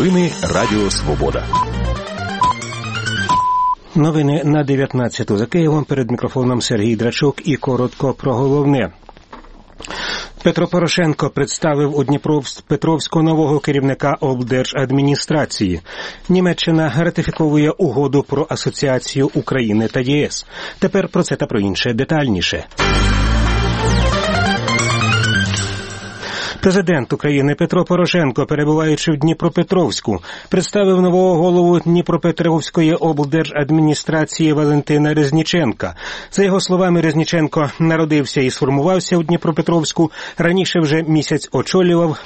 Новини Радіо Свобода. Новини на 19-ту. За Києвом, перед мікрофоном Сергій Драчук і коротко про головне. Петро Порошенко представив у Дніпропетровську нового керівника облдержадміністрації. Німеччина ратифіковує угоду про асоціацію України та ЄС. Тепер про це та про інше детальніше. Президент України Петро Порошенко, перебуваючи в Дніпропетровську, представив нового голову Дніпропетровської облдержадміністрації Валентина Резніченка. За його словами, Резніченко народився і сформувався у Дніпропетровську, раніше вже місяць очолював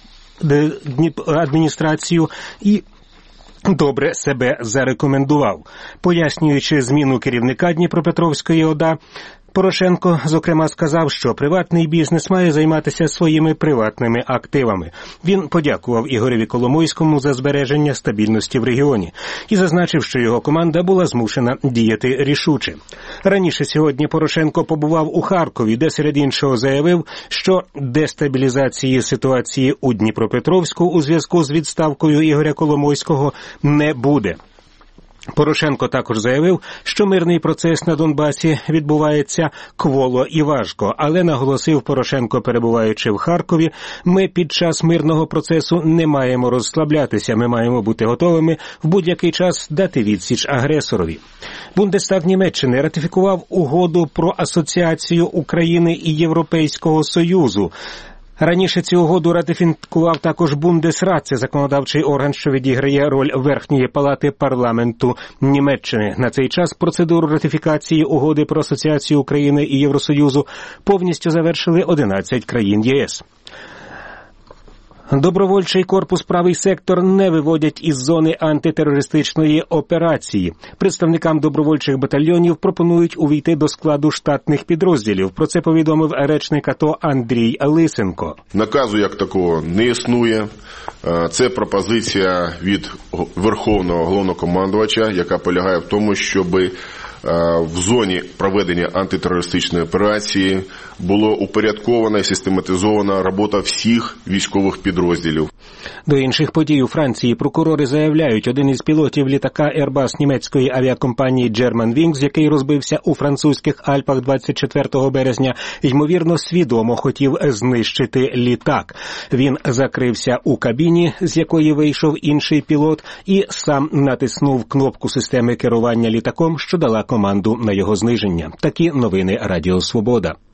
адміністрацію і добре себе зарекомендував. Пояснюючи зміну керівника Дніпропетровської ОДА, Порошенко, зокрема, сказав, що приватний бізнес має займатися своїми приватними активами. Він подякував Ігореві Коломойському за збереження стабільності в регіоні і зазначив, що його команда була змушена діяти рішуче. Раніше сьогодні Порошенко побував у Харкові, де серед іншого заявив, що дестабілізації ситуації у Дніпропетровську у зв'язку з відставкою Ігоря Коломойського не буде. Порошенко також заявив, що мирний процес на Донбасі відбувається кволо і важко, але наголосив Порошенко, перебуваючи в Харкові, ми під час мирного процесу не маємо розслаблятися, ми маємо бути готовими в будь-який час дати відсіч агресорові. Бундестаг Німеччини ратифікував угоду про асоціацію України і Європейського Союзу. Раніше цю угоду ратифікував також Бундесрат, це законодавчий орган, що відіграє роль верхньої палати парламенту Німеччини. На цей час процедуру ратифікації угоди про асоціацію України і Євросоюзу повністю завершили 11 країн ЄС. Добровольчий корпус «Правий сектор» не виводять із зони антитерористичної операції. Представникам добровольчих батальйонів пропонують увійти до складу штатних підрозділів. Про це повідомив речник АТО Андрій Лисенко. Наказу як такого не існує. Це пропозиція від Верховного Головнокомандувача, яка полягає в тому, щоб в зоні проведення антитерористичної операції було упорядкована і систематизована робота всіх військових підрозділів. До інших подій у Франції прокурори заявляють, один із пілотів літака Airbus німецької авіакомпанії Germanwings, який розбився у французьких Альпах 24 березня, ймовірно, свідомо хотів знищити літак. Він закрився у кабіні, з якої вийшов інший пілот, і сам натиснув кнопку системи керування літаком, що дала команду на його зниження. Такі новини Радіо Свобода.